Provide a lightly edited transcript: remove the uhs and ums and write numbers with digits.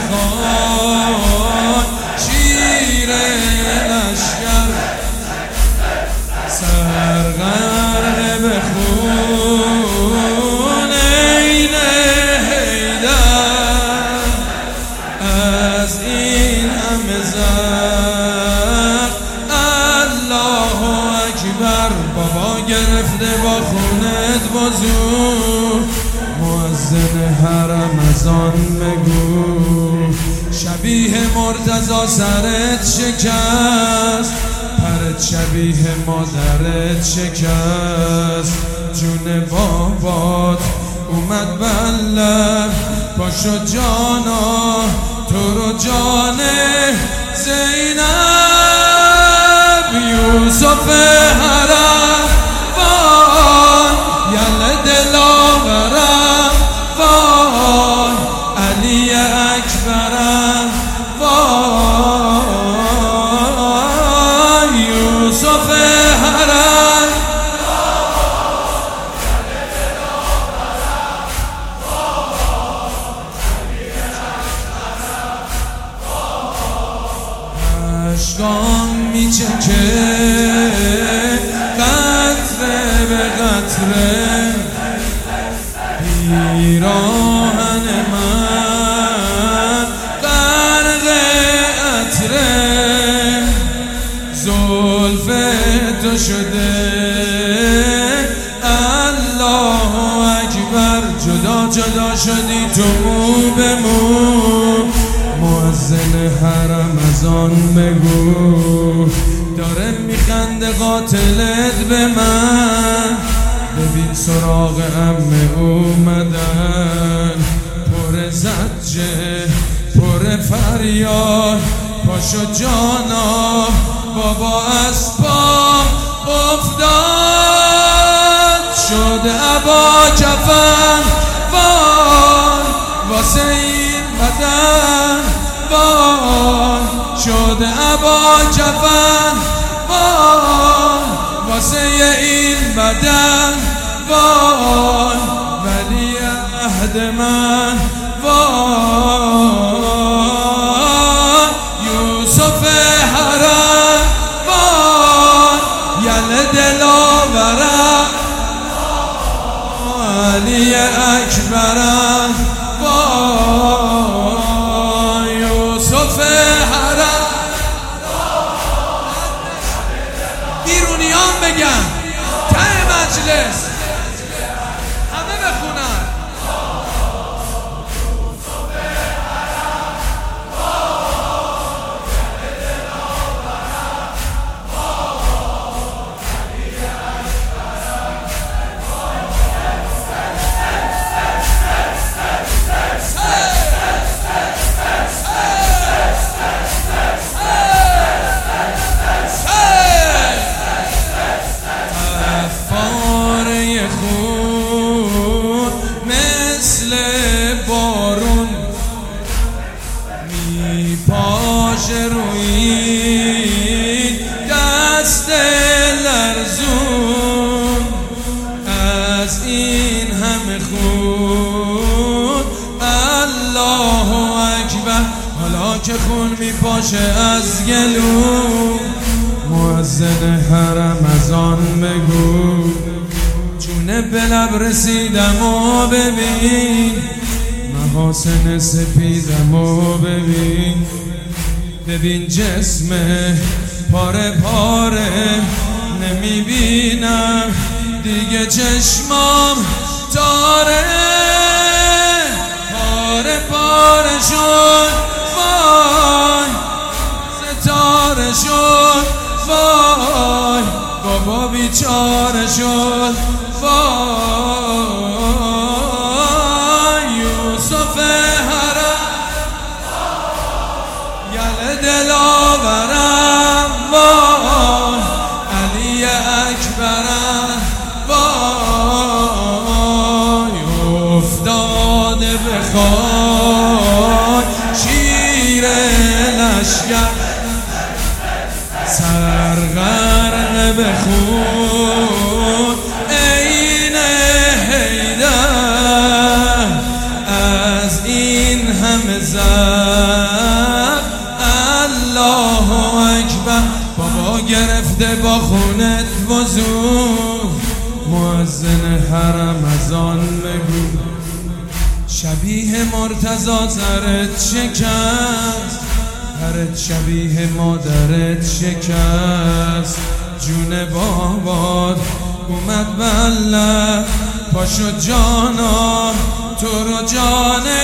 بخوان شیر لشگر سرغرق به خون عین حیدر از این همه زر الله اکبر بابا گرفته با خونت بزرگ مؤذن حرم از آن بگو شبیه مرتضی سرت شکست پرت شبیه مادرت شکست جون بابات اومد بله پاشو جانا تو رو جان زینب یوسف حرم وای یل دلاورم وای علی اکبرم وای یوسف حرم اشکام میچکه قطره به قطره پیراهن من غرق عطره زلف تو شده الله اکبر جدا جدا شدی تو مو به مو مؤذن حرم از آن بگو داره میخنده قاتلت به من ببین سراغ عمه اومدن پر زجه پر فریاد پاشو جانا بابا از پا افتاد شد ابا کفن وای واسه این بدن وای شد ابا کفن وای واسه این بدن وای ولی عهد من وای یوسف حرم وای یل دلاورم علی اکبرم وای یوسف حرم بیرونیان بگن ته مجلس همه بخونن بارون میپاشه روی دست لرزون از این همه خون الله اکبر حالا که خون میپاشه از گلو مؤذن حرم از آن بگو جونه به لب رسیدم و ببین محاسن سپیدم و ببین ببین جسم پاره پاره نمیبینم دیگه چشمام تاره پاره پاره شد وای ستاره شد وای بابا بیچاره شد وای یوسف حرم یل دلاورم وای علی اکبرم وای افتاده به خاک شیر لشگر سرغرق به خون عین حیدر از این همه زد. الله اکبر. بابا گرفته با خونت وضو، مؤذن حرم از آن بگو. شبیه مرتضی زرت شکست، هرت شبیه مادرت شکست. جون بابات اومد بله، پاشو جانا تو رو جان